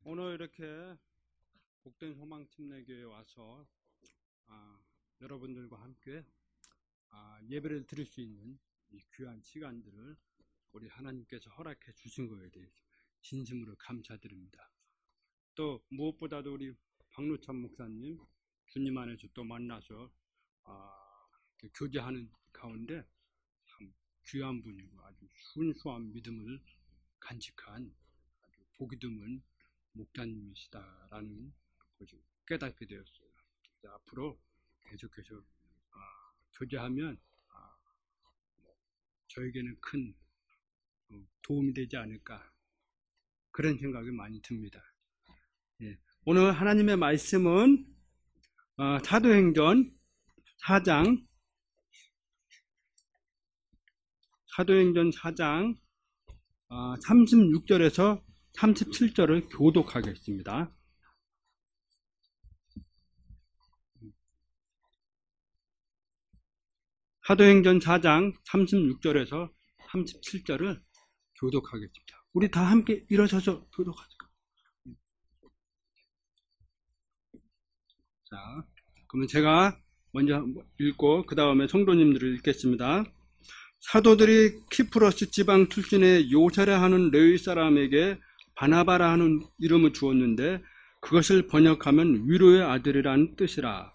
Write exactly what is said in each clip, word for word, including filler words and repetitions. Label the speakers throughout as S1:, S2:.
S1: 오늘 이렇게 복된 소망침례교회에 와서 아, 여러분들과 함께 아, 예배를 드릴 수 있는 이 귀한 시간들을 우리 하나님께서 허락해 주신 것에 대해서 진심으로 감사드립니다. 또 무엇보다도 우리 박루찬 목사님 주님 안에서 또 만나서 아, 교제하는 가운데 참 귀한 분이고 아주 순수한 믿음을 간직한 아주 보기 드문 목사님이시다라는 것을 깨닫게 되었어요. 앞으로 계속해서 아, 교제하면 아, 저에게는 큰 도움이 되지 않을까 그런 생각이 많이 듭니다. 예. 오늘 하나님의 말씀은 어, 사도행전 사 장 사도행전 사 장 어, 삼십육 절에서 삼십칠 절을 교독하겠습니다. 사도행전 사 장 삼십육 절에서 삼십칠 절을 교독하겠습니다. 우리 다 함께 일어서서 교독하실까요? 자, 그러면 제가 먼저 읽고 그 다음에 성도님들을 읽겠습니다. 사도들이 키프로스 지방 출신의 요세라 하는 레위 사람에게 바나바라 하는 이름을 주었는데 그것을 번역하면 위로의 아들이라는 뜻이라.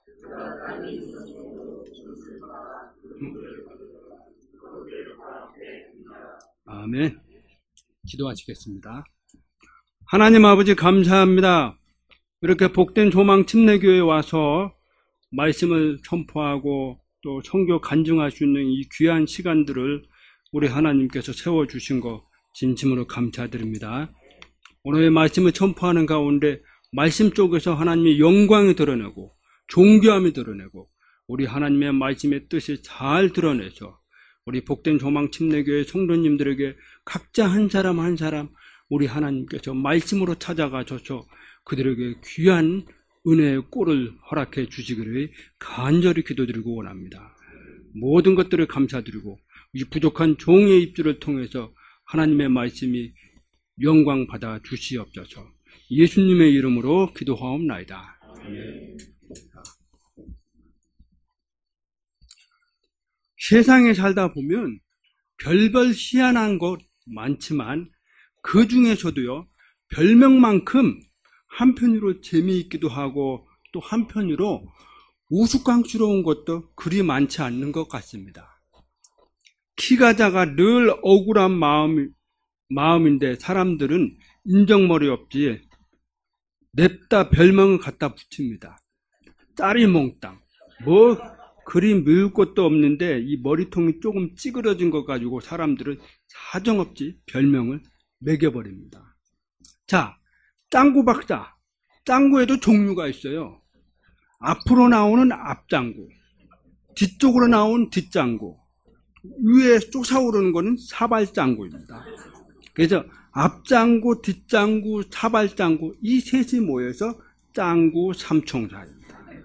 S1: 아멘. 기도하시겠습니다. 하나님 아버지 감사합니다. 이렇게 복된 소망 침례교회에 와서 말씀을 선포하고 또 선교 간증할 수 있는 이 귀한 시간들을 우리 하나님께서 세워주신 것 진심으로 감사드립니다. 오늘의 말씀을 선포하는 가운데 말씀 속에서 하나님의 영광이 드러내고 존귀함이 드러내고 우리 하나님의 말씀의 뜻이 잘 드러내서 우리 복된 소망 침례교회 성도님들에게 각자 한 사람 한 사람 우리 하나님께서 말씀으로 찾아가셔서 그들에게 귀한 은혜의 꼴을 허락해 주시기를 간절히 기도드리고 원합니다. 모든 것들을 감사드리고 이 부족한 종의 입술을 통해서 하나님의 말씀이 영광 받아 주시옵소서. 예수님의 이름으로 기도하옵나이다. 아멘. 세상에 살다 보면 별별 희한한 것 많지만 그 중에서도요 별명만큼 한편으로 재미있기도 하고 또 한편으로 우스꽝스러운 것도 그리 많지 않는 것 같습니다. 키가 작아 늘 억울한 마음, 마음인데 사람들은 인정머리 없이 냅다 별명을 갖다 붙입니다. 짜리몽땅 뭐 그리 미울 것도 없는데 이 머리통이 조금 찌그러진 것 가지고 사람들은 사정없이 별명을 매겨버립니다. 자, 짱구 박사. 짱구에도 종류가 있어요. 앞으로 나오는 앞짱구, 뒤쪽으로 나온 뒷짱구, 위에 솟아오르는 거는 사발짱구입니다. 그래서 앞짱구, 뒷짱구, 사발짱구 이 셋이 모여서 짱구 삼총사입니다.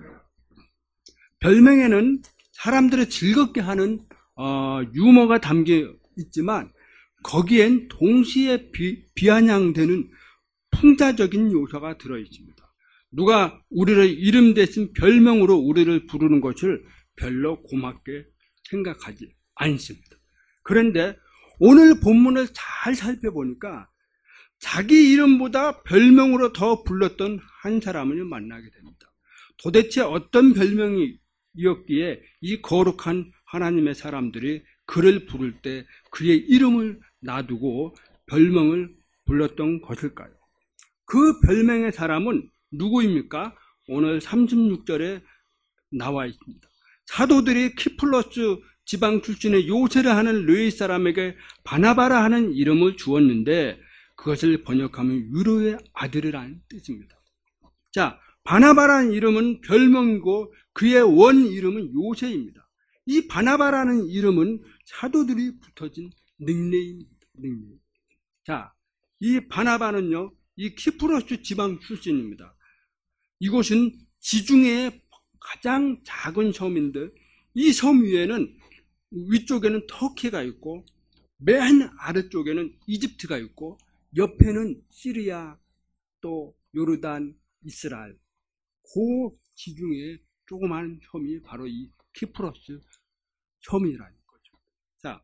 S1: 별명에는 사람들을 즐겁게 하는 어, 유머가 담겨 있지만 거기엔 동시에 비, 비아냥되는 풍자적인 요소가 들어있습니다. 누가 우리를 이름 대신 별명으로 우리를 부르는 것을 별로 고맙게 생각하지 않습니다. 그런데 오늘 본문을 잘 살펴보니까 자기 이름보다 별명으로 더 불렀던 한 사람을 만나게 됩니다. 도대체 어떤 별명이었기에 이 거룩한 하나님의 사람들이 그를 부를 때 그의 이름을 놔두고 별명을 불렀던 것일까요? 그 별명의 사람은 누구입니까? 오늘 삼십육 절에 나와 있습니다. 사도들이 키플로스 지방 출신의 요세라 하는 레위 사람에게 바나바라 하는 이름을 주었는데 그것을 번역하면 위로의 아들이라는 뜻입니다. 자, 바나바라는 이름은 별명이고 그의 원 이름은 요세입니다. 이 바나바라는 이름은 사도들이 붙어진 닉네임입니다. 닉네임. 자, 이 바나바는요, 이 키프로스 지방 출신입니다. 이곳은 지중해의 가장 작은 섬인데 이 섬 위에는 위쪽에는 터키가 있고 맨 아래쪽에는 이집트가 있고 옆에는 시리아, 또 요르단, 이스라엘, 그 지중해 조그마한 섬이 바로 이 키프로스 섬이라는 거죠. 자,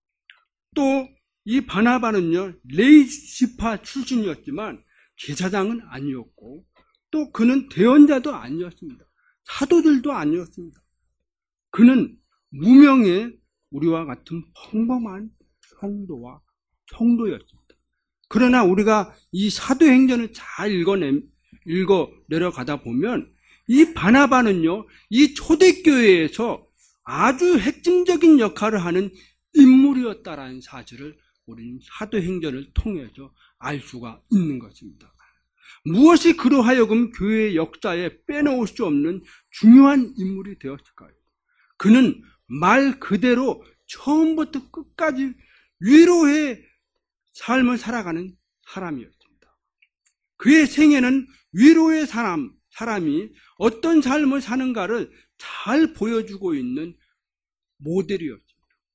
S1: 또 이 바나바는요, 레이시파 출신이었지만 제사장은 아니었고, 또 그는 대언자도 아니었습니다. 사도들도 아니었습니다. 그는 무명의 우리와 같은 평범한 성도와 성도였습니다. 그러나 우리가 이 사도행전을 잘 읽어내, 읽어 내려가다 보면 이 바나바는요, 이 초대교회에서 아주 핵심적인 역할을 하는 인물이었다라는 사실을 우리는 사도행전을 통해서 알 수가 있는 것입니다. 무엇이 그로 하여금 교회의 역사에 빼놓을 수 없는 중요한 인물이 되었을까요? 그는 말 그대로 처음부터 끝까지 위로의 삶을 살아가는 사람이었습니다. 그의 생애는 위로의 사람, 사람이 어떤 삶을 사는가를 잘 보여주고 있는 모델이었습니다.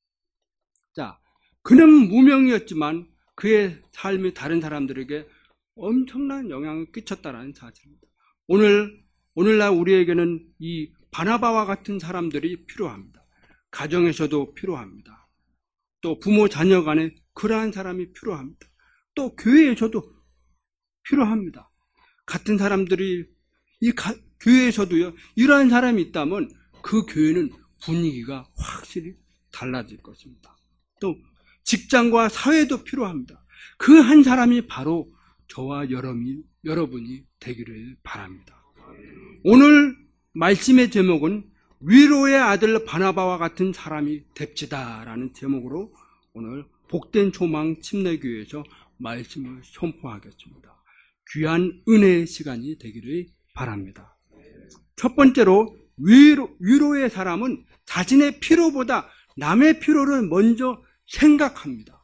S1: 자, 그는 무명이었지만 그의 삶이 다른 사람들에게 엄청난 영향을 끼쳤다는 사실입니다. 오늘, 오늘날 우리에게는 이 바나바와 같은 사람들이 필요합니다. 가정에서도 필요합니다. 또 부모 자녀 간에 그러한 사람이 필요합니다. 또 교회에서도 필요합니다. 같은 사람들이 이 가, 교회에서도요, 이러한 사람이 있다면 그 교회는 분위기가 확실히 달라질 것입니다. 또 직장과 사회도 필요합니다. 그 한 사람이 바로 저와 여러분이, 여러분이 되기를 바랍니다. 오늘 말씀의 제목은 위로의 아들 바나바와 같은 사람이 됩시다라는 제목으로 오늘 복된 조망 침례교회에서 말씀을 선포하겠습니다. 귀한 은혜의 시간이 되기를 바랍니다. 첫 번째로 위로, 위로의 사람은 자신의 필요보다 남의 필요를 먼저 생각합니다.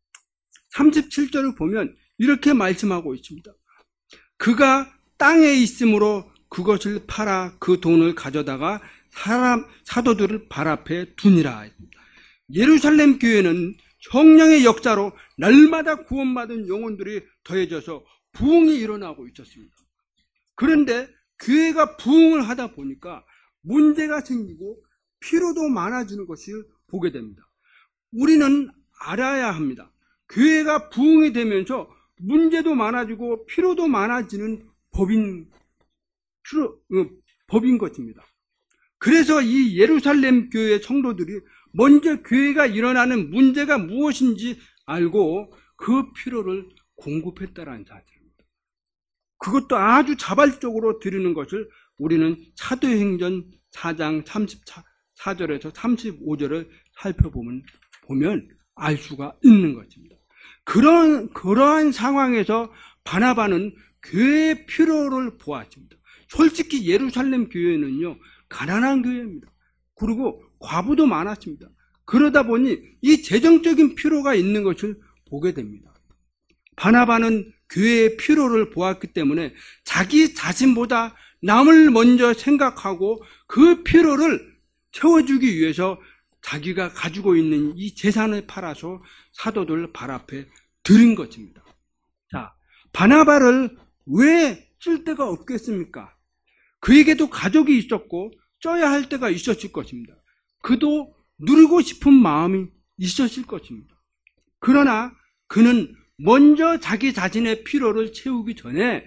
S1: 삼십칠 절을 보면 이렇게 말씀하고 있습니다. 그가 땅에 있으므로 그것을 팔아 그 돈을 가져다가 사람, 사도들을 발 앞에 두니라. 예루살렘 교회는 성령의 역사로 날마다 구원받은 영혼들이 더해져서 부흥이 일어나고 있었습니다. 그런데 교회가 부흥을 하다 보니까 문제가 생기고 피로도 많아지는 것을 보게 됩니다. 우리는 알아야 합니다. 교회가 부흥이 되면서 문제도 많아지고 피로도 많아지는 법인, 피로, 법인 것입니다. 그래서 이 예루살렘 교회 성도들이 먼저 교회가 일어나는 문제가 무엇인지 알고 그 필요를 공급했다라는 사실입니다. 그것도 아주 자발적으로 드리는 것을 우리는 사도행전 사 장 삼십사 절에서 삼십오 절을 살펴보면 보면 알 수가 있는 것입니다. 그런, 그러한 상황에서 바나바는 교회의 필요를 보았습니다. 솔직히 예루살렘 교회는요, 가난한 교회입니다. 그리고 과부도 많았습니다. 그러다 보니 이 재정적인 필요가 있는 것을 보게 됩니다. 바나바는 교회의 필요를 보았기 때문에 자기 자신보다 남을 먼저 생각하고 그 필요를 채워주기 위해서 자기가 가지고 있는 이 재산을 팔아서 사도들 발 앞에 드린 것입니다. 자, 바나바를 왜 쓸 데가 없겠습니까? 그에게도 가족이 있었고 쪄야 할 때가 있었을 것입니다. 그도 누리고 싶은 마음이 있었을 것입니다. 그러나 그는 먼저 자기 자신의 필요를 채우기 전에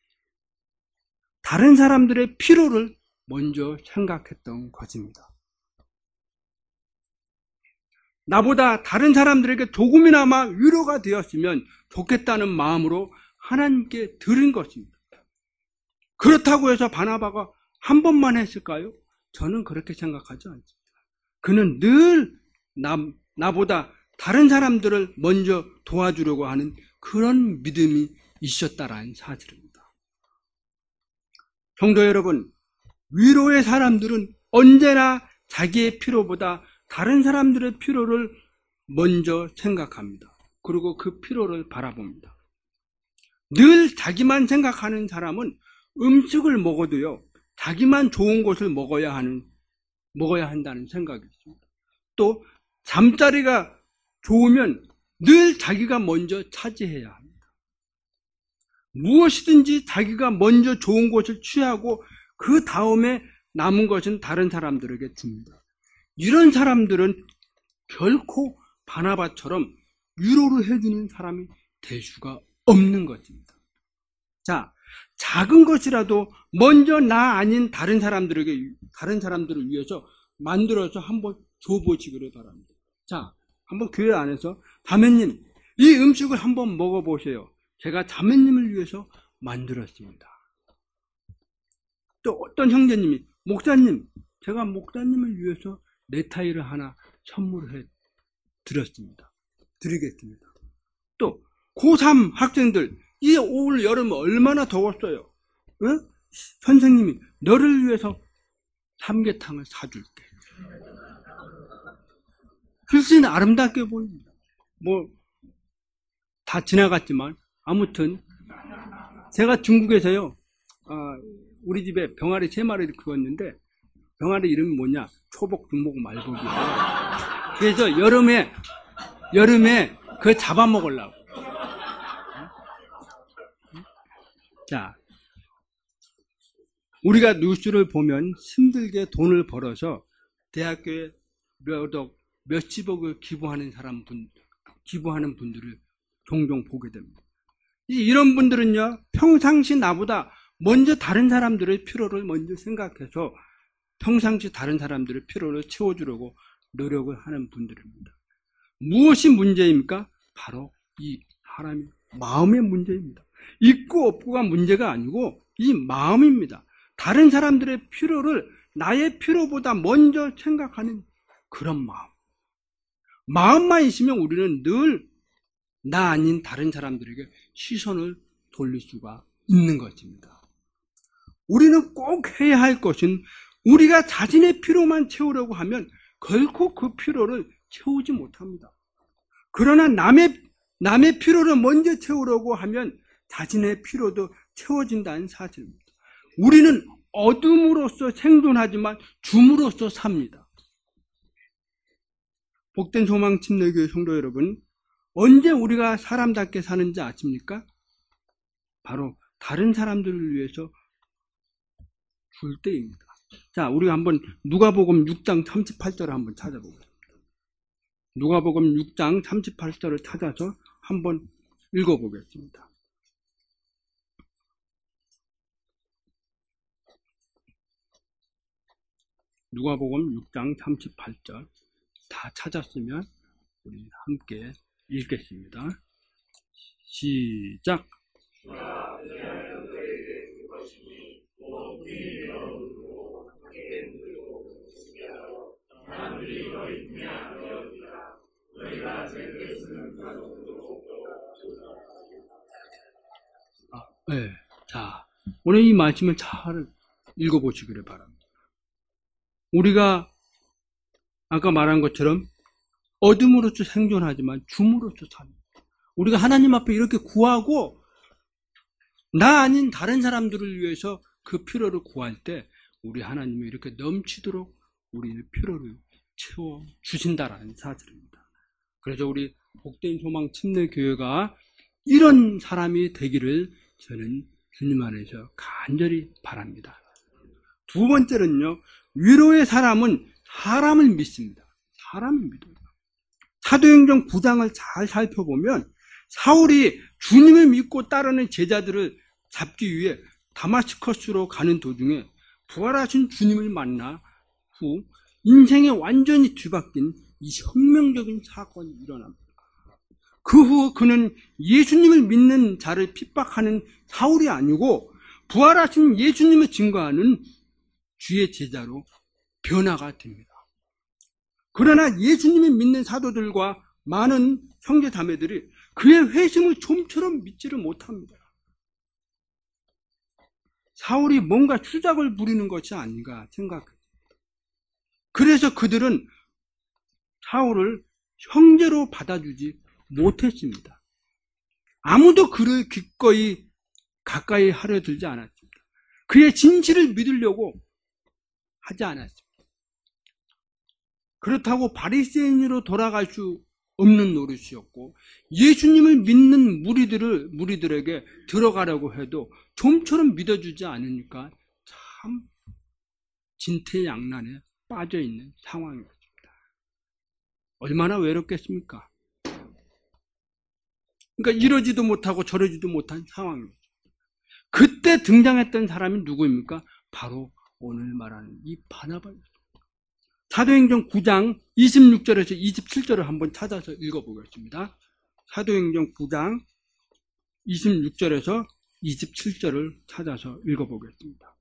S1: 다른 사람들의 필요를 먼저 생각했던 것입니다. 나보다 다른 사람들에게 조금이나마 위로가 되었으면 좋겠다는 마음으로 하나님께 드린 것입니다. 그렇다고 해서 바나바가 한 번만 했을까요? 저는 그렇게 생각하지 않습니다. 그는 늘 나, 나보다 다른 사람들을 먼저 도와주려고 하는 그런 믿음이 있었다라는 사실입니다. 성도 여러분, 위로의 사람들은 언제나 자기의 필요보다 다른 사람들의 필요를 먼저 생각합니다. 그리고 그 필요를 바라봅니다. 늘 자기만 생각하는 사람은 음식을 먹어도요, 자기만 좋은 것을 먹어야 하는, 먹어야 한다는 생각이 있습니다. 또, 잠자리가 좋으면 늘 자기가 먼저 차지해야 합니다. 무엇이든지 자기가 먼저 좋은 것을 취하고 그 다음에 남은 것은 다른 사람들에게 줍니다. 이런 사람들은 결코 바나바처럼 위로를 해주는 사람이 될 수가 없는 것입니다. 자, 작은 것이라도 먼저 나 아닌 다른 사람들에게, 다른 사람들을 위해서 만들어서 한번 줘보시기를 바랍니다. 자, 한번 교회 안에서 자매님, 이 음식을 한번 먹어보세요. 제가 자매님을 위해서 만들었습니다. 또 어떤 형제님이, 목사님, 제가 목사님을 위해서 넥타이를 하나 선물해 드렸습니다. 드리겠습니다. 또 고삼 학생들, 이 올 여름 얼마나 더웠어요. 응? 선생님이 너를 위해서 삼계탕을 사줄게. 글쎄는 아름답게 보입니다. 뭐 다 지나갔지만 아무튼 제가 중국에서요, 아, 우리 집에 병아리 세 마리를 키웠는데 병아리 이름이 뭐냐? 초복, 중복, 말복이에요. 그래서 여름에 여름에 그거 잡아먹으려고. 자, 우리가 뉴스를 보면 힘들게 돈을 벌어서 대학교에 몇억, 몇십억을 기부하는 사람 분, 기부하는 분들을 종종 보게 됩니다. 이런 분들은요, 평상시 나보다 먼저 다른 사람들의 필요를 먼저 생각해서 평상시 다른 사람들의 필요를 채워주려고 노력을 하는 분들입니다. 무엇이 문제입니까? 바로 이 사람의 마음의 문제입니다. 있고 없고가 문제가 아니고 이 마음입니다. 다른 사람들의 필요를 나의 필요보다 먼저 생각하는 그런 마음. 마음만 있으면 우리는 늘 나 아닌 다른 사람들에게 시선을 돌릴 수가 있는 것입니다. 우리는 꼭 해야 할 것은 우리가 자신의 필요만 채우려고 하면 결코 그 필요를 채우지 못합니다. 그러나 남의, 남의 필요를 먼저 채우려고 하면 자신의 필요도 채워진다는 사실입니다. 우리는 얻음으로써 생존하지만 줌으로써 삽니다. 복된 소망 침례교회 성도 여러분, 언제 우리가 사람답게 사는지 아십니까? 바로 다른 사람들을 위해서 줄 때입니다. 자, 우리가 한번 누가복음 육 장 삼십팔 절을 한번 찾아보겠습니다. 누가복음 육 장 삼십팔 절을 찾아서 한번 읽어보겠습니다. 누가복음 육 장 삼십팔 절 다 찾았으면 우리 함께 읽겠습니다. 시작. 아, 네. 자, 오늘 이 말씀을 잘 읽어보시기를 바랍니다. 우리가 아까 말한 것처럼 얻음으로써 생존하지만 줌으로써 삽니다. 우리가 하나님 앞에 이렇게 구하고 나 아닌 다른 사람들을 위해서 그 필요를 구할 때 우리 하나님이 이렇게 넘치도록 우리의 필요를 채워주신다라는 사실입니다. 그래서 우리 복된 소망 침례교회가 이런 사람이 되기를 저는 주님 안에서 간절히 바랍니다. 두 번째는요, 위로의 사람은 사람을 믿습니다. 사람을 믿어요. 사도행전 구 장을 잘 살펴보면 사울이 주님을 믿고 따르는 제자들을 잡기 위해 다마스커스로 가는 도중에 부활하신 주님을 만나 후 인생에 완전히 뒤바뀐 이 혁명적인 사건이 일어납니다. 그 후 그는 예수님을 믿는 자를 핍박하는 사울이 아니고 부활하신 예수님을 증거하는 주의 제자로 변화가 됩니다. 그러나 예수님을 믿는 사도들과 많은 형제 자매들이 그의 회심을 좀처럼 믿지를 못합니다. 사울이 뭔가 추작을 부리는 것이 아닌가 생각합니다. 그래서 그들은 사울을 형제로 받아주지 못했습니다. 아무도 그를 기꺼이 가까이 하려 들지 않았습니다. 그의 진실을 믿으려고 하지 않았습니다. 그렇다고 바리새인으로 돌아갈 수 없는 노릇이었고, 예수님을 믿는 무리들을, 무리들에게 들어가려고 해도 좀처럼 믿어주지 않으니까 참 진퇴양난에 빠져있는 상황이었습니다. 얼마나 외롭겠습니까? 그러니까 이러지도 못하고 저러지도 못한 상황이었죠. 그때 등장했던 사람이 누구입니까? 바로 오늘 말하는 이 바나바였습니다. 사도행전 구 장 이십육 절에서 이십칠 절을 한번 찾아서 읽어보겠습니다. 사도행전 구 장 이십육 절에서 이십칠 절을 찾아서 읽어보겠습니다.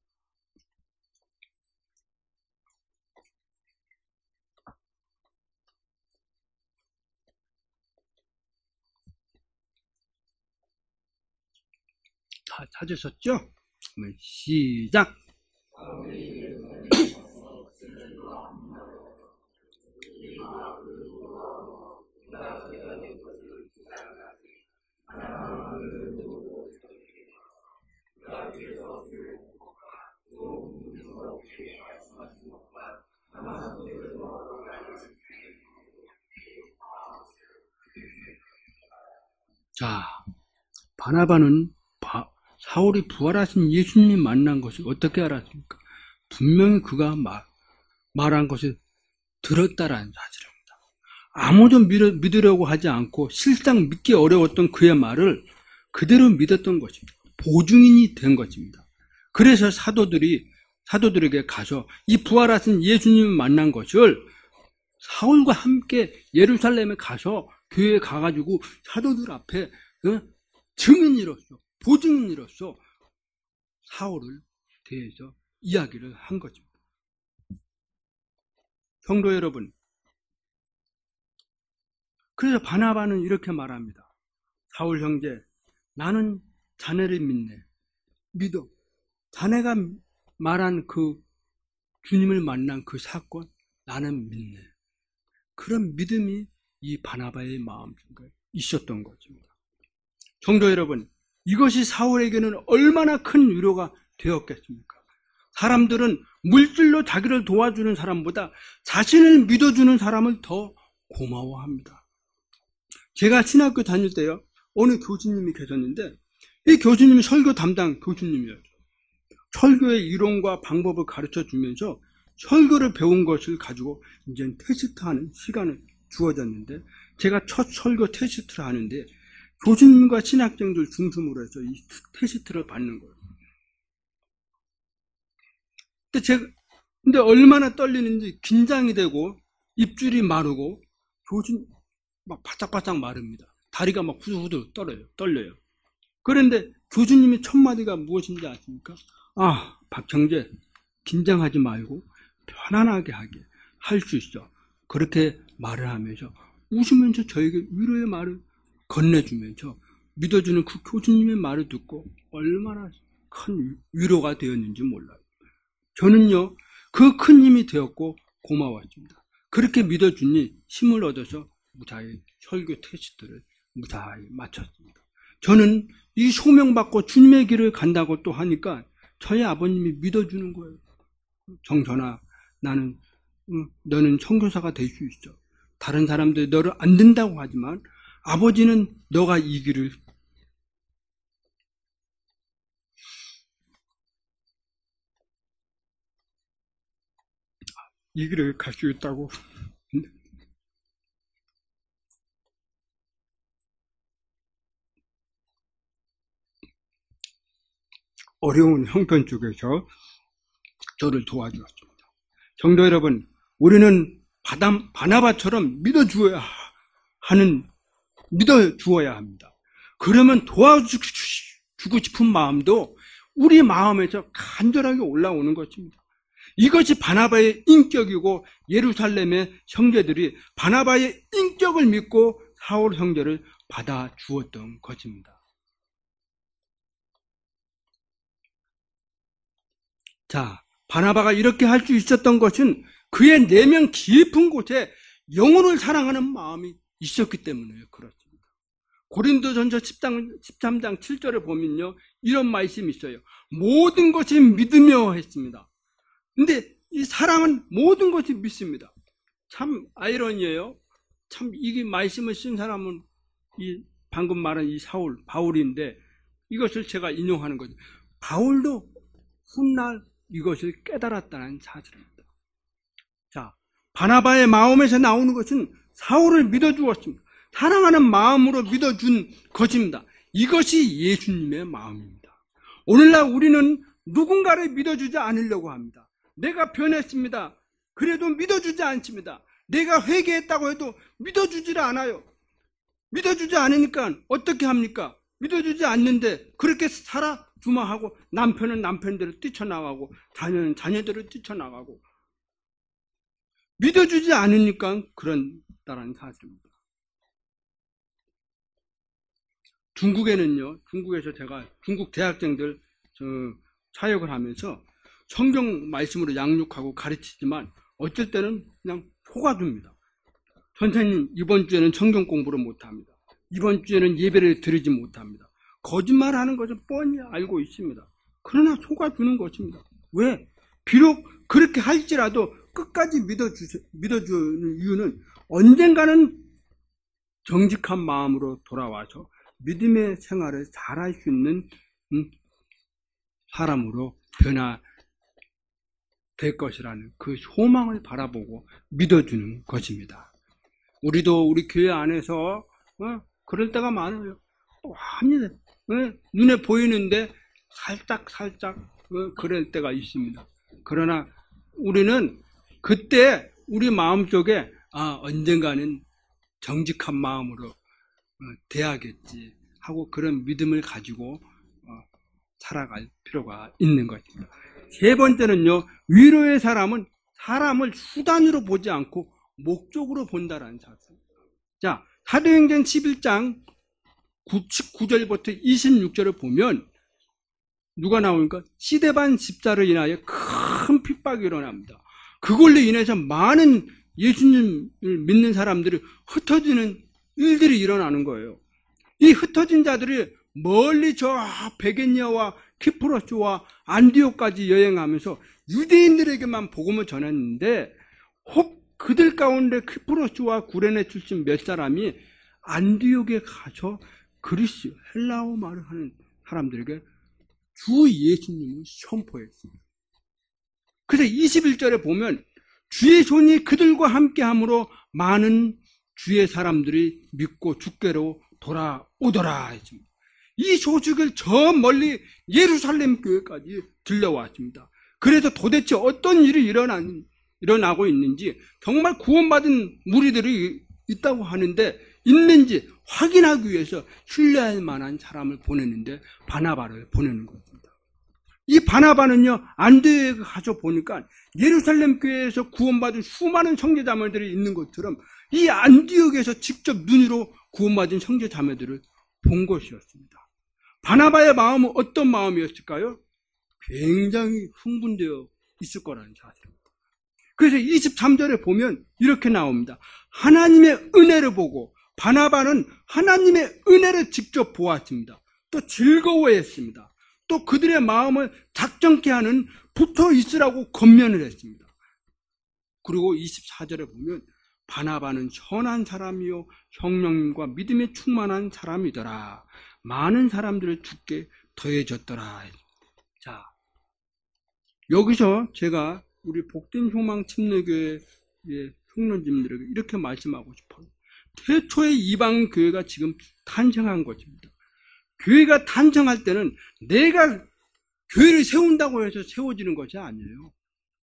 S1: 다 찾으셨죠? 시작! 자, 바나바는 바, 사울이 부활하신 예수님 만난 것을 어떻게 알았습니까? 분명히 그가 말, 말한 것을 들었다라는 사실입니다. 아무도 믿으, 믿으려고 하지 않고 실상 믿기 어려웠던 그의 말을 그대로 믿었던 것입니다. 보증인이 된 것입니다. 그래서 사도들이 사도들에게 가서 이 부활하신 예수님을 만난 것을 사울과 함께 예루살렘에 가서 교회에 가가지고 사도들 앞에 어? 증인으로서 보증인으로서 사울을 대해서 이야기를 한 것입니다. 성도 여러분, 그래서 바나바는 이렇게 말합니다. 사울 형제, 나는 자네를 믿네. 믿어. 자네가 말한 그 주님을 만난 그 사건, 나는 믿네. 그런 믿음이 이 바나바의 마음속에 있었던 것입니다. 성도 여러분, 이것이 사울에게는 얼마나 큰 위로가 되었겠습니까? 사람들은 물질로 자기를 도와주는 사람보다 자신을 믿어주는 사람을 더 고마워합니다. 제가 신학교 다닐 때요, 어느 교수님이 계셨는데 이 교수님이 설교 담당 교수님이었죠. 설교의 이론과 방법을 가르쳐 주면서 설교를 배운 것을 가지고 이제 테스트하는 시간을 주어졌는데, 제가 첫 설교 테스트를 하는데 교수님과 신학생들 중심으로 해서 이 테스트를 받는 거예요. 근데 제가 근데 얼마나 떨리는지, 긴장이 되고 입줄이 마르고 교수님 막 바짝바짝 마릅니다. 다리가 막 후두후두 떨어요, 떨려요. 그런데 교수님이 첫 마디가 무엇인지 아십니까? 아, 박형제, 긴장하지 말고 편안하게 하게 할 수 있어. 그렇게 말을 하면서 웃으면서 저에게 위로의 말을 건네주면서 믿어주는 그 교수님의 말을 듣고 얼마나 큰 위로가 되었는지 몰라요. 저는요, 그 큰 힘이 되었고 고마웠습니다. 그렇게 믿어주니 힘을 얻어서 무사히 설교 테스트를 무사히 마쳤습니다. 저는 이 소명받고 주님의 길을 간다고 또 하니까 저희 아버님이 믿어주는 거예요. 정선아, 나는 응, 너는 선교사가 될 수 있어. 다른 사람들이 너를 안 된다고 하지만 아버지는 너가 이 길을 이 길을 갈 수 있다고. 어려운 형편 쪽에서 저를 도와주었습니다. 성도 여러분, 우리는 바담, 바나바처럼 믿어주어야 하는, 믿어주어야 합니다. 그러면 도와주고 싶은 마음도 우리 마음에서 간절하게 올라오는 것입니다. 이것이 바나바의 인격이고, 예루살렘의 형제들이 바나바의 인격을 믿고 사울 형제를 받아주었던 것입니다. 자, 바나바가 이렇게 할 수 있었던 것은 그의 내면 깊은 곳에 영혼을 사랑하는 마음이 있었기 때문에 그렇습니다. 고린도전서 십삼 장 칠 절에 보면요, 이런 말씀이 있어요. 모든 것이 믿으며 했습니다. 근데 이 사람은 모든 것이 믿습니다. 참 아이러니예요. 참 이게 말씀을 쓴 사람은 이 방금 말한 이 사울, 바울인데 이것을 제가 인용하는 거죠. 바울도 훗날 이것을 깨달았다는 사실입니다. 자, 바나바의 마음에서 나오는 것은 사울을 믿어주었습니다. 사랑하는 마음으로 믿어준 것입니다. 이것이 예수님의 마음입니다. 오늘날 우리는 누군가를 믿어주지 않으려고 합니다. 내가 변했습니다. 그래도 믿어주지 않습니다. 내가 회개했다고 해도 믿어주질 않아요. 믿어주지 않으니까 어떻게 합니까? 믿어주지 않는데 그렇게 살아 주마하고 남편은 남편대로 뛰쳐나가고 자녀는 자녀대로 뛰쳐나가고 믿어주지 않으니까 그런다는 사실입니다. 중국에는요, 중국에서 제가 중국 대학생들 저 사역을 하면서 성경 말씀으로 양육하고 가르치지만 어쩔 때는 그냥 속아줍니다. 선생님, 이번 주에는 성경 공부를 못합니다. 이번 주에는 예배를 드리지 못합니다. 거짓말하는 것을 뻔히 알고 있습니다. 그러나 속아주는 것입니다. 왜? 비록 그렇게 할지라도 끝까지 믿어주, 믿어주는 이유는 언젠가는 정직한 마음으로 돌아와서 믿음의 생활을 잘할 수 있는 사람으로 변화될 것이라는 그 소망을 바라보고 믿어주는 것입니다. 우리도 우리 교회 안에서 어? 그럴 때가 많아요. 완전히 어? 눈에 보이는데 살짝 살짝 어? 그럴 때가 있습니다. 그러나 우리는 그때 우리 마음속에 아, 언젠가는 정직한 마음으로 어, 돼야겠지 하고 그런 믿음을 가지고 어, 살아갈 필요가 있는 것입니다. 세 번째는요, 위로의 사람은 사람을 수단으로 보지 않고 목적으로 본다라는 사실. 자, 사도행전 십일 장 구 절부터 이십육 절을 보면 누가 나오니까 시데반 집사를 인하여 큰 핍박이 일어납니다. 그걸로 인해서 많은 예수님을 믿는 사람들이 흩어지는 일들이 일어나는 거예요. 이 흩어진 자들이 멀리 저 베게니아와 키프로스와 안디옥까지 여행하면서 유대인들에게만 복음을 전했는데 혹 그들 가운데 키프로스와 구레네 출신 몇 사람이 안디옥에 가서 그리스, 헬라어 말을 하는 사람들에게 주 예수님을 선포했습니다. 그래서 이십일 절에 보면 주의 손이 그들과 함께함으로 많은 주의 사람들이 믿고 주께로 돌아오더라 했습니다. 이 소식을 저 멀리 예루살렘 교회까지 들려왔습니다. 그래서 도대체 어떤 일이 일어난, 일어나고 있는지 정말 구원받은 무리들이 있다고 하는데 있는지 확인하기 위해서 신뢰할 만한 사람을 보내는데 바나바를 보내는 겁니다. 이 바나바는요, 안디옥에 가서 보니까 예루살렘 교회에서 구원받은 수많은 형제자매들이 있는 것처럼 이 안디옥에서 직접 눈으로 구원받은 형제자매들을 본 것이었습니다. 바나바의 마음은 어떤 마음이었을까요? 굉장히 흥분되어 있을 거라는 사실입니다. 그래서 이십삼 절에 보면 이렇게 나옵니다. 하나님의 은혜를 보고 바나바는 하나님의 은혜를 직접 보았습니다. 또 즐거워했습니다. 또 그들의 마음을 작정케 하는 붙어 있으라고 권면을 했습니다. 그리고 이십사 절에 보면 바나바는 선한 사람이요 성령님과 믿음에 충만한 사람이더라. 많은 사람들을 주께 더해졌더라. 자, 여기서 제가 우리 복된 소망 침례교회의 총론님들에게 이렇게 말씀하고 싶어요. 태초의 이방 교회가 지금 탄생한 것입니다. 교회가 탄생할 때는 내가 교회를 세운다고 해서 세워지는 것이 아니에요.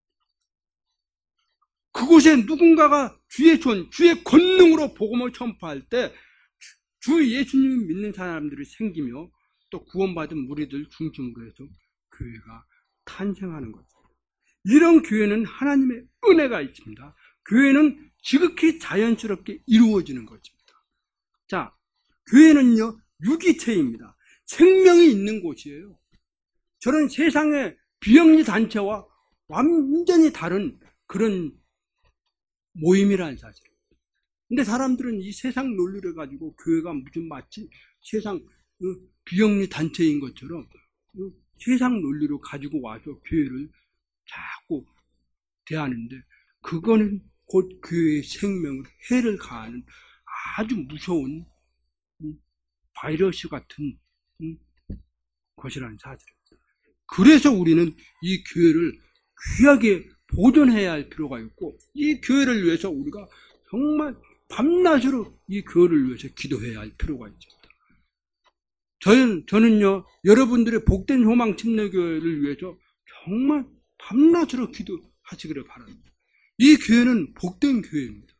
S1: 그곳에 누군가가 주의 손, 주의 권능으로 복음을 전파할 때 주 예수님을 믿는 사람들이 생기며 또 구원받은 무리들 중심으로 해서 교회가 탄생하는 거죠. 이런 교회는 하나님의 은혜가 있습니다. 교회는 지극히 자연스럽게 이루어지는 것입니다. 자, 교회는요, 유기체입니다. 생명이 있는 곳이에요. 저는 세상의 비영리 단체와 완전히 다른 그런 모임이라는 사실입니다. 근데 사람들은 이 세상 논리를 가지고 교회가 무슨 마치 세상 비영리 단체인 것처럼 세상 논리로 가지고 와서 교회를 자꾸 대하는데 그거는 곧 교회의 생명을 해를 가하는 아주 무서운 바이러스 같은 것이라는 사실입니다. 그래서 우리는 이 교회를 귀하게 보존해야 할 필요가 있고, 이 교회를 위해서 우리가 정말 밤낮으로 이 교회를 위해서 기도해야 할 필요가 있습니다. 저는, 저는요, 여러분들의 복된 소망 침례교회를 위해서 정말 밤낮으로 기도하시기를 바랍니다. 이 교회는 복된 교회입니다.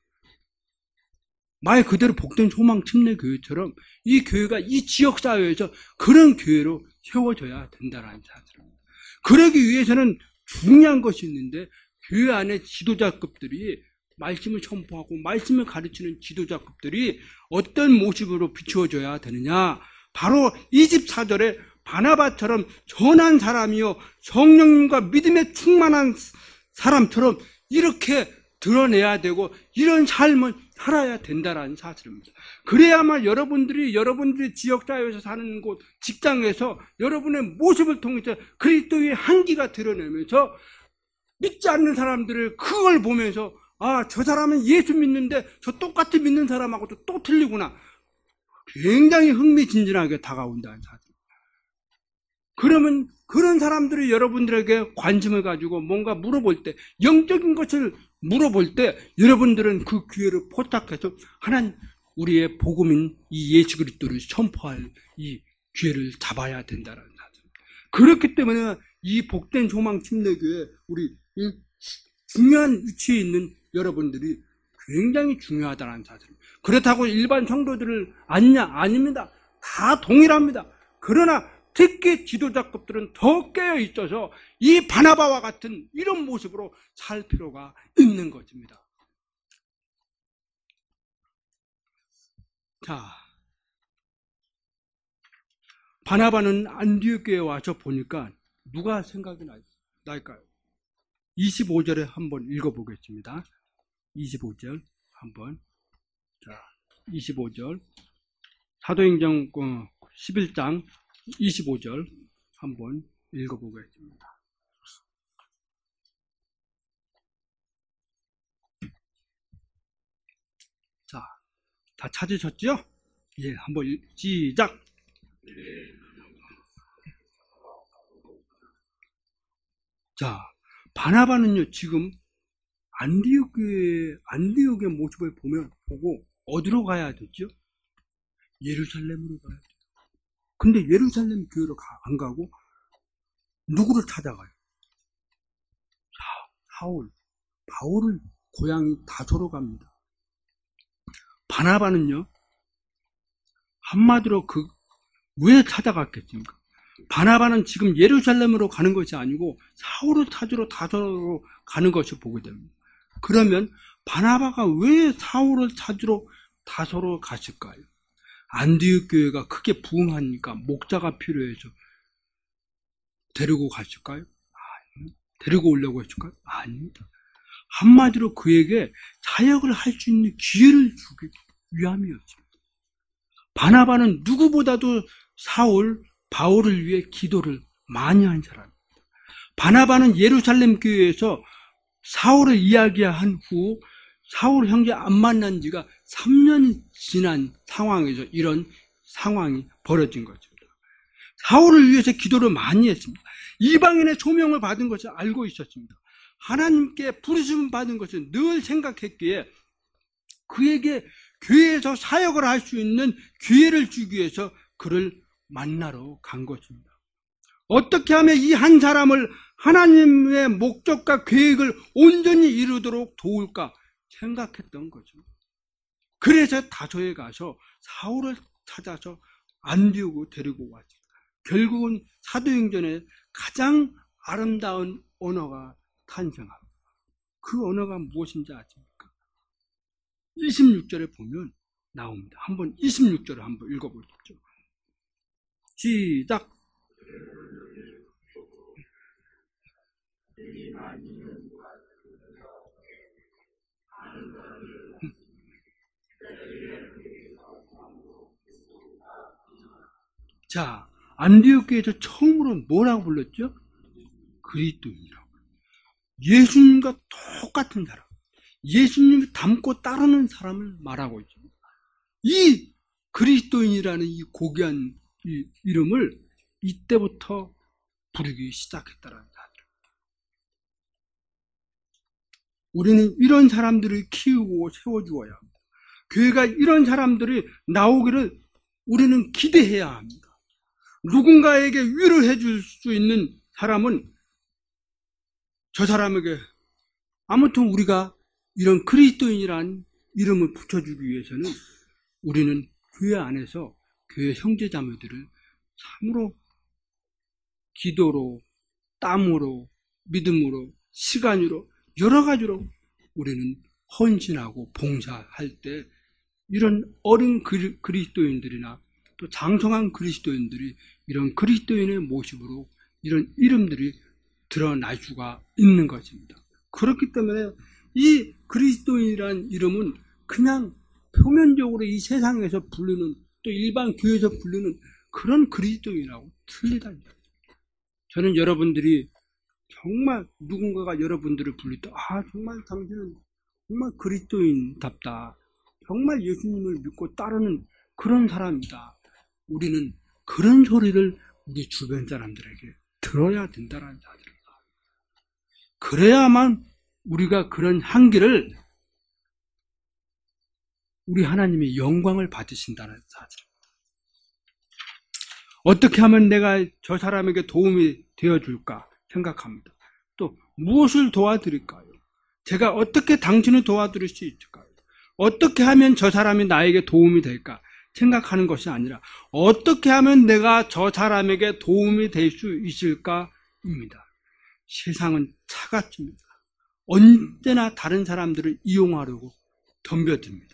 S1: 말 그대로 복된 소망 침례교회처럼 이 교회가 이 지역사회에서 그런 교회로 세워져야 된다는 사실입니다. 그러기 위해서는 중요한 것이 있는데, 교회 안에 지도자급들이 말씀을 선포하고 말씀을 가르치는 지도자급들이 어떤 모습으로 비추어져야 되느냐, 바로 이십사 절에 바나바처럼 선한 사람이요 성령님과 믿음에 충만한 사람처럼 이렇게 드러내야 되고, 이런 삶을 살아야 된다는 사실입니다. 그래야만 여러분들이 여러분들의 지역사회에서 사는 곳, 직장에서 여러분의 모습을 통해서 그리스도의 향기가 드러내면서 믿지 않는 사람들을 그걸 보면서, 아, 저 사람은 예수 믿는데 저 똑같이 믿는 사람하고도 또 틀리구나, 굉장히 흥미진진하게 다가온다는 사실. 그러면 그런 사람들이 여러분들에게 관심을 가지고 뭔가 물어볼 때, 영적인 것을 물어볼 때 여러분들은 그 기회를 포착해서 하나님, 우리의 복음인 이 예수 그리스도를 선포할 이 기회를 잡아야 된다는 사실. 그렇기 때문에 이 복된 소망 침례교회, 우리 중요한 위치에 있는 여러분들이 굉장히 중요하다는 사실. 그렇다고 일반 성도들을 아니냐? 아닙니다. 다 동일합니다. 그러나 특히 지도자급들은 더 깨어 있어서 이 바나바와 같은 이런 모습으로 살 필요가 있는 것입니다. 자, 바나바는 안디옥 교회에 와서 보니까 누가 생각이 날까요? 이십오 절에 한번 읽어보겠습니다. 이십오 절 한번. 자, 이십오 절 사도행전 십일 장 이십오 절 한번 읽어보겠습니다. 자, 다 찾으셨죠? 예, 한번 시작! 자, 바나바는요, 지금 안디옥의, 안디옥의 모습을 보면, 보고, 어디로 가야 되죠? 예루살렘으로 가야 돼요. 근데 예루살렘 교회로 가, 안 가고, 누구를 찾아가요? 사, 사울, 바울을 고향이 다소로 갑니다. 바나바는요, 한마디로 그, 왜 찾아갔겠습니까? 바나바는 지금 예루살렘으로 가는 것이 아니고 사울을 찾으러 다소로 가는 것을 보게 됩니다. 그러면 바나바가 왜 사울을 찾으러 다소로 갔을까요? 안디옥 교회가 크게 부흥하니까 목자가 필요해서 데리고 갔을까요? 아닙니다. 데리고 오려고 했을까요? 아닙니다. 한마디로 그에게 사역을 할 수 있는 기회를 주기 위함이었습니다. 바나바는 누구보다도 사울, 바울을 위해 기도를 많이 한 사람입니다. 바나바는 예루살렘 교회에서 사울을 이야기한 후 사울 형제 안 만난 지가 삼 년이 지난 상황에서 이런 상황이 벌어진 것입니다. 사울을 위해서 기도를 많이 했습니다. 이방인의 소명을 받은 것을 알고 있었습니다. 하나님께 부르심을 받은 것을 늘 생각했기에 그에게 교회에서 사역을 할 수 있는 기회를 주기 위해서 그를 만나러 간 것입니다. 어떻게 하면 이 한 사람을 하나님의 목적과 계획을 온전히 이루도록 도울까 생각했던 거죠. 그래서 다소에 가서 사울을 찾아서 안디옥으로 데리고 왔습니다. 결국은 사도행전에 가장 아름다운 언어가 탄생합니다. 그 언어가 무엇인지 아십니까? 이십육 절에 보면 나옵니다. 한번 이십육 절을 한번 읽어보십시오. 시작! 자, 안디옥 교회에서 처음으로 뭐라고 불렀죠? 그리스도인이라고. 예수님과 똑같은 사람. 예수님을 닮고 따르는 사람을 말하고 있습니다. 이 그리스도인이라는 이 고귀한 이 이름을 이때부터 부르기 시작했다는 사실. 우리는 이런 사람들을 키우고 세워주어야 합니다. 교회가 이런 사람들이 나오기를 우리는 기대해야 합니다. 누군가에게 위로해 줄 수 있는 사람은 저 사람에게 아무튼 우리가 이런 그리스도인이란 이름을 붙여주기 위해서는 우리는 교회 안에서 교회 형제자매들을 참으로 기도로, 땀으로, 믿음으로, 시간으로 여러 가지로 우리는 헌신하고 봉사할 때 이런 어린 그리스도인들이나 또 장성한 그리스도인들이 이런 그리스도인의 모습으로 이런 이름들이 드러날 수가 있는 것입니다. 그렇기 때문에 이 그리스도인이라는 이름은 그냥 표면적으로 이 세상에서 부르는 또 일반 교회에서 부르는 그런 그리스도인이라고 틀리다. 저는 여러분들이 정말 누군가가 여러분들을 부를 때 아 정말 당신은 정말 그리스도인답다. 정말 예수님을 믿고 따르는 그런 사람이다. 우리는 그런 소리를 우리 주변 사람들에게 들어야 된다는 사실입니다. 그래야만 우리가 그런 향기를 우리 하나님의 영광을 받으신다는 사실입니다. 어떻게 하면 내가 저 사람에게 도움이 되어줄까 생각합니다. 또 무엇을 도와드릴까요? 제가 어떻게 당신을 도와드릴 수 있을까요? 어떻게 하면 저 사람이 나에게 도움이 될까 생각하는 것이 아니라 어떻게 하면 내가 저 사람에게 도움이 될 수 있을까입니다. 세상은 차갑습니다. 언제나 다른 사람들을 이용하려고 덤벼듭니다.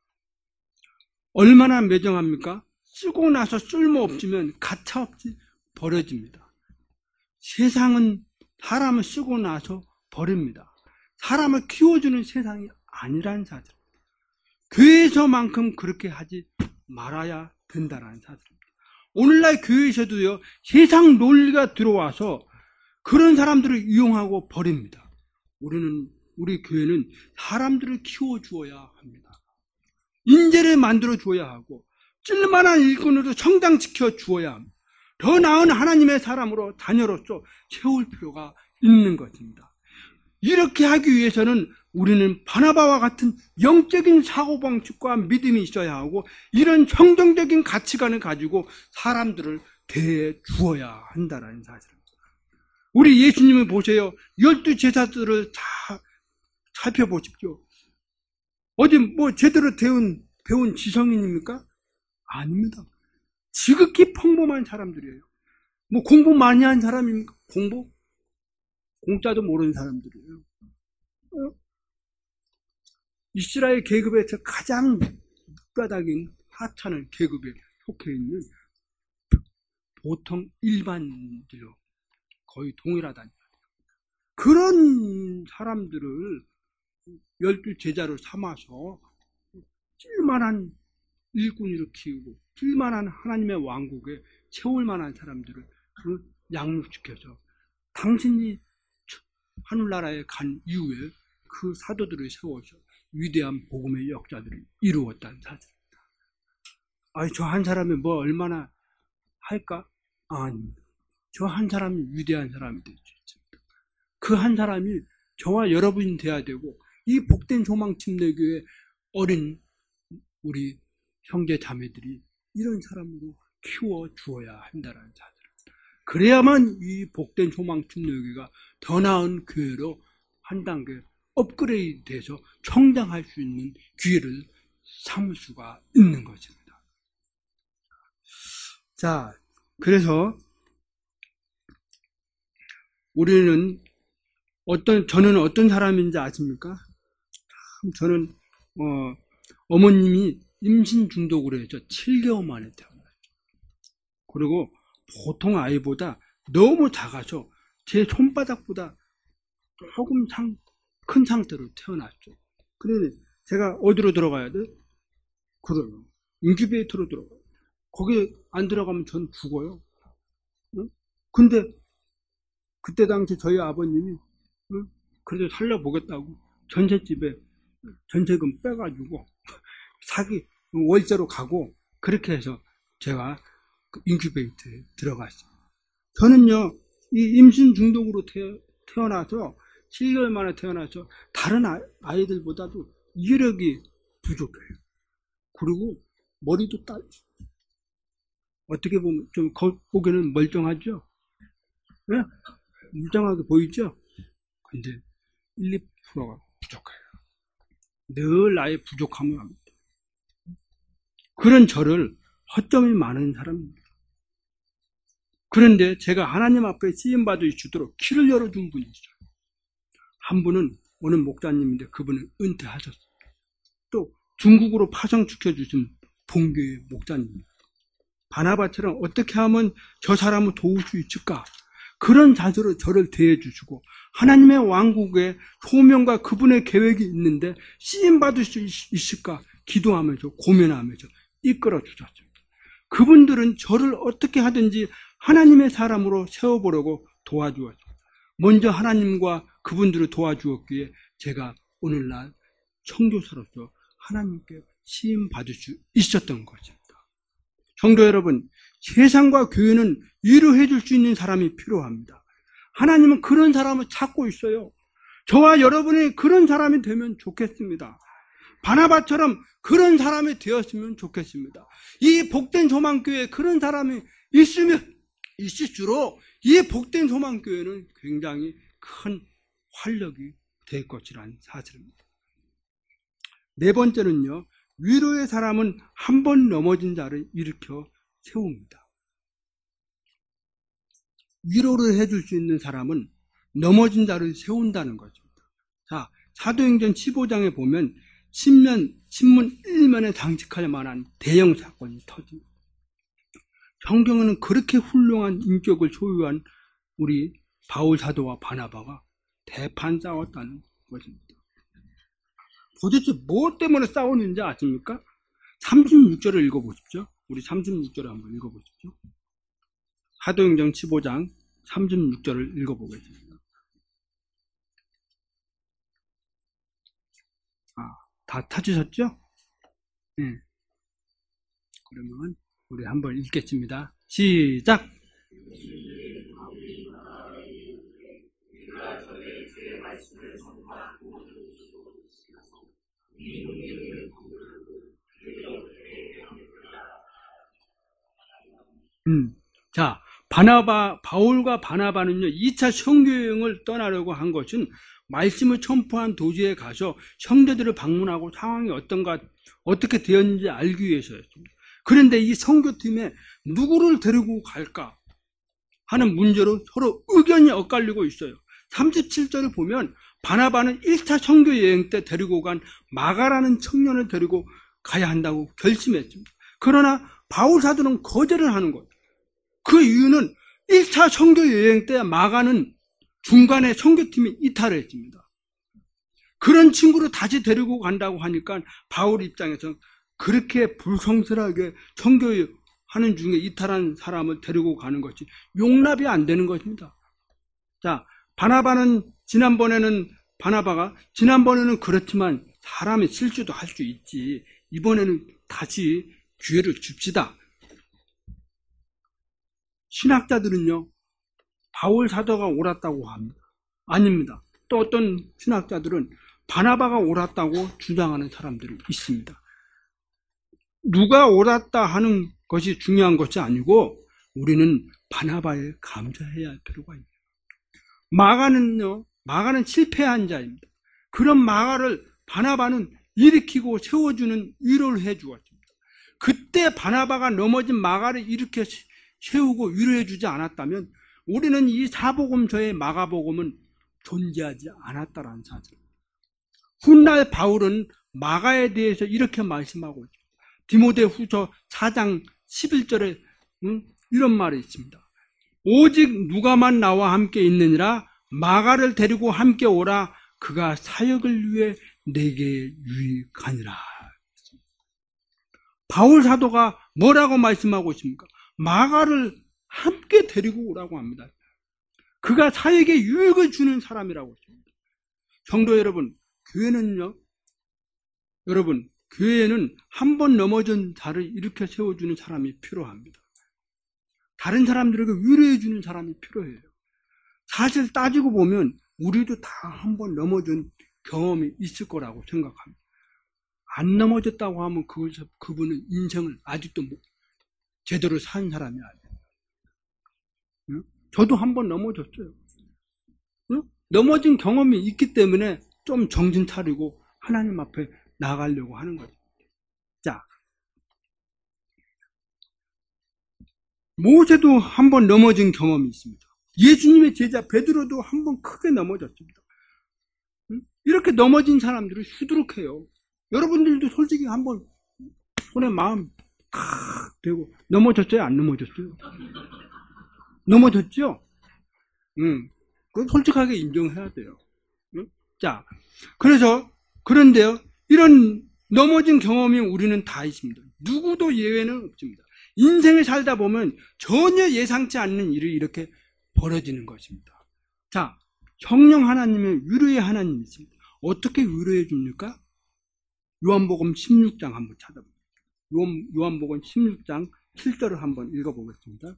S1: 얼마나 매정합니까? 쓰고 나서 쓸모없으면 가차없이 버려집니다. 세상은 사람을 쓰고 나서 버립니다. 사람을 키워주는 세상이 아니라는 사실입니다. 교회에서만큼 그렇게 하지 말아야 된다는 사실입니다. 오늘날 교회에서도요, 세상 논리가 들어와서 그런 사람들을 이용하고 버립니다. 우리는, 우리 교회는 사람들을 키워주어야 합니다. 인재를 만들어 주어야 하고, 쓸만한 일꾼으로 성장시켜 주어야 합니다. 더 나은 하나님의 사람으로 자녀로서 세울 필요가 있는 것입니다. 이렇게 하기 위해서는 우리는 바나바와 같은 영적인 사고방식과 믿음이 있어야 하고 이런 성경적인 가치관을 가지고 사람들을 대해 주어야 한다는 사실입니다. 우리 예수님을 보세요. 열두 제자들을 다 살펴보십시오. 어디 뭐 제대로 배운, 배운 지성인입니까? 아닙니다. 지극히 평범한 사람들이에요. 뭐 공부 많이 한 사람입니까? 공부? 공짜도 모르는 사람들이에요. 어? 이스라엘 계급에서 가장 밑바닥인 하찮은 계급에 속해 있는 보통 일반인들로 거의 동일하다니. 그런 사람들을 열두 제자로 삼아서 쓸만한 일꾼으로 키우고 쓸만한 하나님의 왕국에 채울 만한 사람들을 양육시켜서 당신이 하늘나라에 간 이후에 그 사도들을 세워서 위대한 복음의 역사들을 이루었다는 사실입니다. 아니, 저 한 사람이 뭐 얼마나 할까? 아닙니다. 저 한 사람이 위대한 사람이 될 수 있습니다. 그 한 사람이 저와 여러분이 돼야 되고 이 복된 소망 침례교회 어린 우리 형제 자매들이 이런 사람으로 키워 주어야 한다는 사실입니다. 그래야만 이 복된 소망 침례교회가 더 나은 교회로 한 단계 업그레이드 돼서 성장할 수 있는 기회를 삼을 수가 있는 것입니다. 자, 그래서 우리는 어떤, 저는 어떤 사람인지 아십니까? 저는, 어, 어머님이 임신 중독으로 해서 칠 개월 만에 태어났어요. 그리고 보통 아이보다 너무 작아서 제 손바닥보다 조금 상, 큰 상태로 태어났죠. 그런데 제가 어디로 들어가야 돼? 그래요. 인큐베이터로 들어가요. 거기 안 들어가면 전 죽어요. 응? 근데 그때 당시 저희 아버님이 응? 그래도 살려보겠다고 전셋집에 전세금 빼가지고 사기 월세로 가고 그렇게 해서 제가 인큐베이터에 들어갔어요. 저는요 이 임신 중독으로 태어나서 칠 개월 만에 태어나서 다른 아이들보다도 이력이 부족해요. 그리고 머리도 딸 어떻게 보면 좀 겉보기는 멀쩡하죠? 네? 멀쩡하게 보이죠? 근데 일, 이 퍼센트가 부족해요. 늘 나의 부족함을 합니다. 그런 저를 허점이 많은 사람입니다. 그런데 제가 하나님 앞에 쓰임받을 수 있도록 길을 열어준 분이 있어요. 한 분은 오늘 목사님인데 그분은 은퇴하셨어요. 또 중국으로 파송시켜주신 본교의 목사님입니다. 바나바처럼 어떻게 하면 저 사람을 도울 수 있을까? 그런 자세로 저를 대해주시고 하나님의 왕국의 소명과 그분의 계획이 있는데 쓰임받을 수 있을까? 기도하면서 고민하면서 이끌어 주셨습니다. 그분들은 저를 어떻게 하든지 하나님의 사람으로 세워보려고 도와주었습니다. 먼저 하나님과 그분들을 도와주었기에 제가 오늘날 청교사로서 하나님께 쓰임받을 수 있었던 것입니다. 성도 여러분, 세상과 교회는 위로해 줄 수 있는 사람이 필요합니다. 하나님은 그런 사람을 찾고 있어요. 저와 여러분이 그런 사람이 되면 좋겠습니다. 바나바처럼 그런 사람이 되었으면 좋겠습니다. 이 복된 소망교회에 그런 사람이 있으면 있을수록 이 복된 소망교회는 굉장히 큰 활력이 될 것이라는 사실입니다. 네 번째는요, 위로의 사람은 한 번 넘어진 자를 일으켜 세웁니다. 위로를 해줄 수 있는 사람은 넘어진 자를 세운다는 것입니다. 자, 사도행전 십오 장에 보면 신문, 신문 일 면에 장식할 만한 대형 사건이 터집니다. 성경에는 그렇게 훌륭한 인격을 소유한 우리 바울 사도와 바나바가 대판 싸웠다는 것입니다. 도대체 뭐 때문에 싸우는지 아십니까? 삼십육 절을 읽어보십시오. 우리 삼십육 절을 한번 읽어보십시오. 사도행전 십오 장 삼십육 절을 읽어보겠습니다. 아, 다 찾으셨죠? 네. 그러면 우리 한번 읽겠습니다. 시작! 음, 자, 바나바, 바울과 바나바는요, 이 차 선교여행을 떠나려고 한 것은 말씀을 첨포한 도시에 가서 형제들을 방문하고 상황이 어떤가, 어떻게 되었는지 알기 위해서였습니다. 그런데 이 선교팀에 누구를 데리고 갈까 하는 문제로 서로 의견이 엇갈리고 있어요. 삼십칠 절을 보면 바나바는 일 차 선교여행 때 데리고 간 마가라는 청년을 데리고 가야 한다고 결심했습니다. 그러나 바울 사도는 거절을 하는 거예요. 그 이유는 일 차 선교여행 때 마가는 중간에 선교팀이 이탈을 했습니다. 그런 친구를 다시 데리고 간다고 하니까 바울 입장에서 그렇게 불성실하게 선교하는 중에 이탈한 사람을 데리고 가는 것이 용납이 안 되는 것입니다. 자, 바나바는 지난번에는 바나바가 지난번에는 그렇지만 사람이 실수도 할 수 있지. 이번에는 다시 기회를 줍시다. 신학자들은요, 바울 사도가 옳았다고 합니다. 아닙니다. 또 어떤 신학자들은 바나바가 옳았다고 주장하는 사람들이 있습니다. 누가 옳았다 하는 것이 중요한 것이 아니고 우리는 바나바에 감사해야 할 필요가 있어요. 마가는요, 마가는 실패한 자입니다. 그런 마가를 바나바는 일으키고 세워주는 위로를 해주었습니다. 그때 바나바가 넘어진 마가를 일으켜 세우고 위로해주지 않았다면 우리는 이 사복음서의 마가복음은 존재하지 않았다라는 사실입니다. 훗날 바울은 마가에 대해서 이렇게 말씀하고 있습니다. 디모데후서 사 장 십일 절에 응? 이런 말이 있습니다. 오직 누가만 나와 함께 있느니라 마가를 데리고 함께 오라 그가 사역을 위해 내게 유익하니라. 바울 사도가 뭐라고 말씀하고 있습니까? 마가를 함께 데리고 오라고 합니다. 그가 사역에 유익을 주는 사람이라고 했습니다. 성도 여러분, 교회는요, 여러분, 교회에는 한 번 넘어진 자를 일으켜 세워주는 사람이 필요합니다. 다른 사람들에게 위로해주는 사람이 필요해요. 사실 따지고 보면 우리도 다 한 번 넘어진 경험이 있을 거라고 생각합니다. 안 넘어졌다고 하면 그, 그분은 인생을 아직도 제대로 산 사람이 아니에요. 응? 저도 한 번 넘어졌어요. 응? 넘어진 경험이 있기 때문에 좀 정신 차리고 하나님 앞에 나가려고 하는 거죠. 자, 모세도 한 번 넘어진 경험이 있습니다. 예수님의 제자 베드로도 한 번 크게 넘어졌습니다. 응? 이렇게 넘어진 사람들을 수두룩해요. 여러분들도 솔직히 한번 손에 마음 칵 대고 넘어졌어요? 안 넘어졌어요? 넘어졌죠? 응. 그건 솔직하게 인정해야 돼요. 응? 자, 그래서 그런데요, 이런 넘어진 경험이 우리는 다 있습니다. 누구도 예외는 없습니다. 인생을 살다 보면 전혀 예상치 않는 일이 이렇게 벌어지는 것입니다. 자, 성령 하나님의 위로의 하나님이십니다. 어떻게 위로해 줍니까? 요한복음 십육 장 한번 찾아보세요. 요한, 요한복음 십육 장 칠 절을 한번 읽어보겠습니다.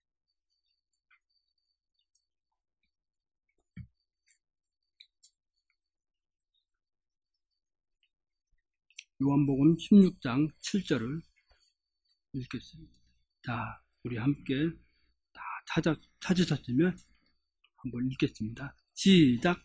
S1: 요한복음 십육 장 칠 절을 읽겠습니다. 자, 우리 함께 다 찾아, 찾으셨으면 한번 읽겠습니다. 시작.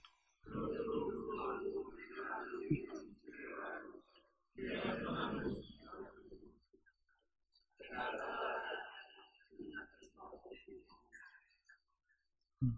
S1: 음.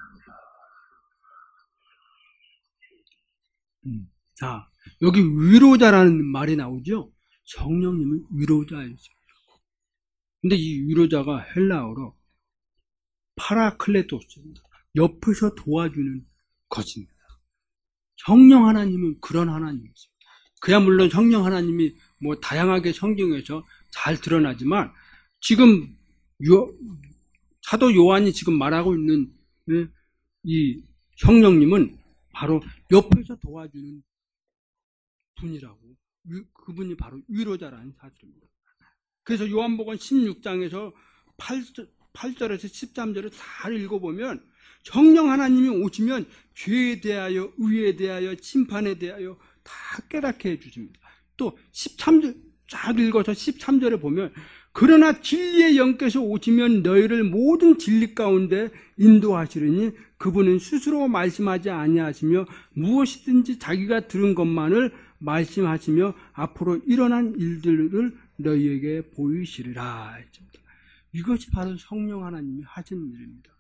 S1: 음. 자, 여기 위로자라는 말이 나오죠? 성령님은 위로자이십니다. 근데 이 위로자가 헬라어로 파라클레토스입니다. 옆에서 도와주는 것입니다. 성령 하나님은 그런 하나님이십니다. 그야 물론 성령 하나님이 뭐 다양하게 성경에서 잘 드러나지만 지금 요, 사도 요한이 지금 말하고 있는 이 성령님은 바로 옆에서 도와주는 분이라고, 그분이 바로 위로자라는 사실입니다. 그래서 요한복음 십육 장에서 팔 절에서 십삼 절을 잘 읽어보면 성령 하나님이 오시면 죄에 대하여, 의에 대하여, 심판에 대하여 다 깨닫게 해주십니다. 또 십삼 절 쫙 읽어서 십삼 절에 보면 그러나 진리의 영께서 오시면 너희를 모든 진리 가운데 인도하시리니 그분은 스스로 말씀하지 아니하시며 무엇이든지 자기가 들은 것만을 말씀하시며 앞으로 일어난 일들을 너희에게 보이시리라. 이것이 바로 성령 하나님이 하신 일입니다.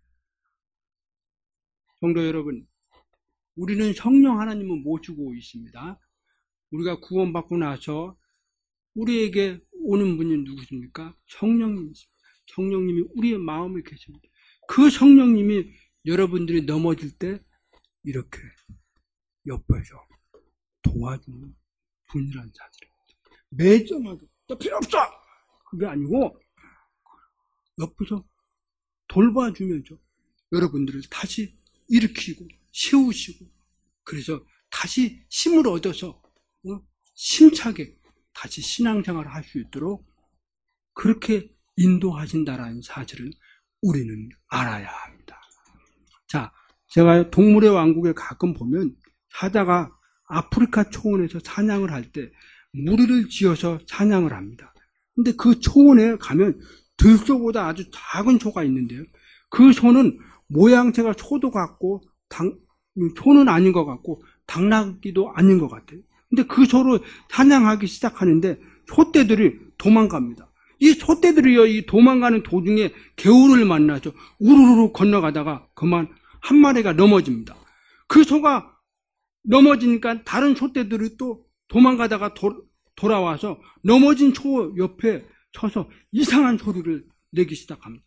S1: 성도 여러분, 우리는 성령 하나님을 모시고 있습니다. 우리가 구원받고 나서 우리에게 오는 분이 누구십니까? 성령님이십니다. 성령님이 우리의 마음에 계십니다. 그 성령님이 여러분들이 넘어질 때 이렇게 옆에서 도와주는 분이라는 사실입니다. 매정하게 너 필요 없어! 그게 아니고 옆에서 돌봐주면서 여러분들을 다시 일으키고 세우시고 그래서 다시 힘을 얻어서 어? 힘차게 다시 신앙생활을 할 수 있도록 그렇게 인도하신다라는 사실을 우리는 알아야 합니다. 자, 제가 동물의 왕국에 가끔 보면 사자가 아프리카 초원에서 사냥을 할 때 무리를 지어서 사냥을 합니다. 근데 그 초원에 가면 들소보다 아주 작은 소가 있는데요. 그 소는 모양새가 소도 같고 당, 소는 아닌 것 같고 당나귀도 아닌 것 같아요. 근데 그 소를 사냥하기 시작하는데 소떼들이 도망갑니다. 이 소떼들이요, 이 도망가는 도중에 개울을 만나서 우르르 건너가다가 그만 한 마리가 넘어집니다. 그 소가 넘어지니까 다른 소떼들이 또 도망가다가 도, 돌아와서 넘어진 소 옆에 서서 이상한 소리를 내기 시작합니다.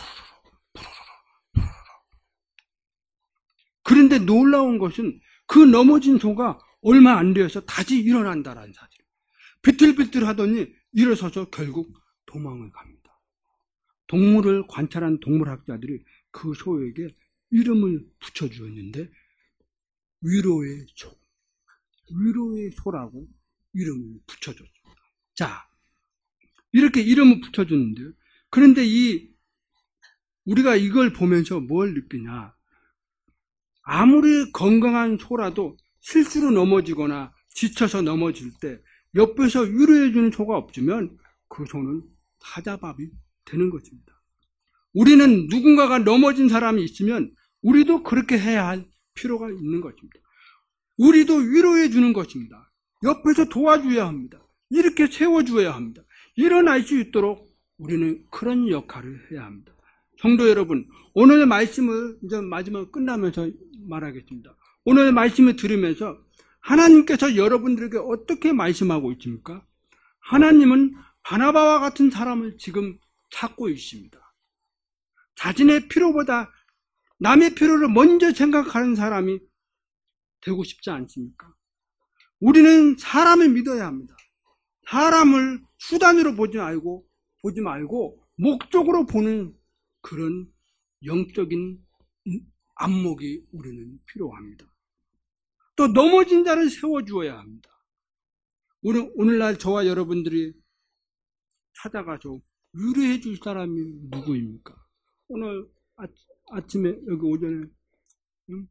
S1: 그런데 놀라운 것은 그 넘어진 소가 얼마 안 되어서 다시 일어난다라는 사실. 비틀비틀 하더니 일어서서 결국 도망을 갑니다. 동물을 관찰한 동물학자들이 그 소에게 이름을 붙여주었는데 위로의 소, 위로의 소라고 이름을 붙여줬습니다. 자, 이렇게 이름을 붙여줬는데요. 그런데 이 우리가 이걸 보면서 뭘 느끼냐? 아무리 건강한 소라도 실수로 넘어지거나 지쳐서 넘어질 때 옆에서 위로해주는 소가 없으면 그 소는 사자밥이 되는 것입니다. 우리는 누군가가 넘어진 사람이 있으면 우리도 그렇게 해야 할 필요가 있는 것입니다. 우리도 위로해 주는 것입니다. 옆에서 도와줘야 합니다. 이렇게 세워줘야 합니다. 일어날 수 있도록 우리는 그런 역할을 해야 합니다. 성도 여러분, 오늘의 말씀을 이제 마지막 끝나면서 말하겠습니다. 오늘의 말씀을 들으면서 하나님께서 여러분들에게 어떻게 말씀하고 있습니까? 하나님은 바나바와 같은 사람을 지금 찾고 있습니다. 자신의 필요보다 남의 필요를 먼저 생각하는 사람이 되고 싶지 않습니까? 우리는 사람을 믿어야 합니다. 사람을 수단으로 보지 말고, 보지 말고 목적으로 보는 그런 영적인 안목이 우리는 필요합니다. 또 넘어진 자를 세워주어야 합니다. 오늘, 오늘날 저와 여러분들이 찾아가서 위로해 줄 사람이 누구입니까? 오늘 아, 아침에 여기 오전에 응?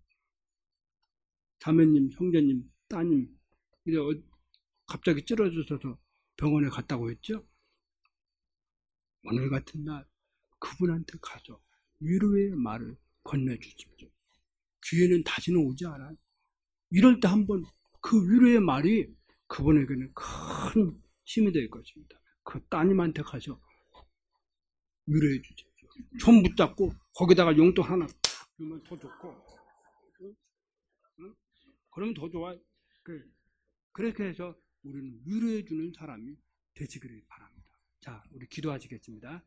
S1: 자매님, 형제님, 따님 이제 어, 갑자기 쓰러져서 병원에 갔다고 했죠? 오늘 같은 날 그분한테 가서 위로의 말을 건네주십시오. 기회는 다시는 오지 않아요. 이럴 때 한번 그 위로의 말이 그분에게는 큰 힘이 될 것입니다. 그 따님한테 가서 위로해 주십시오. 손 붙잡고 거기다가 용돈 하나 주면 더 좋고, 응? 응? 그러면 더 좋아. 그래. 그렇게 해서 우리는 위로해 주는 사람이 되시기를 바랍니다. 자, 우리 기도하시겠습니다.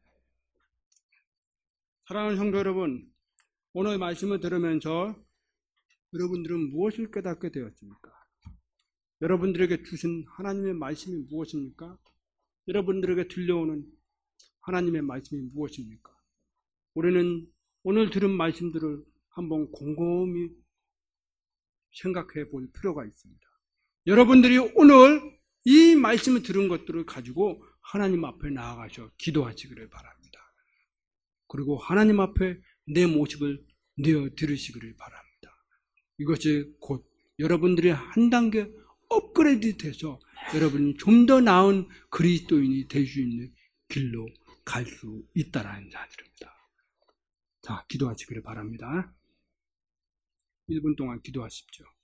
S1: 사랑하는 성도 여러분, 오늘 말씀을 들으면서 여러분들은 무엇을 깨닫게 되었습니까? 여러분들에게 주신 하나님의 말씀이 무엇입니까? 여러분들에게 들려오는 하나님의 말씀이 무엇입니까? 우리는 오늘 들은 말씀들을 한번 곰곰이 생각해 볼 필요가 있습니다. 여러분들이 오늘 이 말씀을 들은 것들을 가지고 하나님 앞에 나아가셔 기도하시기를 바랍니다. 그리고 하나님 앞에 내 모습을 내어 드리시기를 바랍니다. 이것이 곧 여러분들이 한 단계 업그레이드 돼서 여러분이 좀 더 나은 그리스도인이 될 수 있는 길로 갈 수 있다라는 사실입니다. 자, 기도하시기를 바랍니다. 일 분 동안 기도하십시오.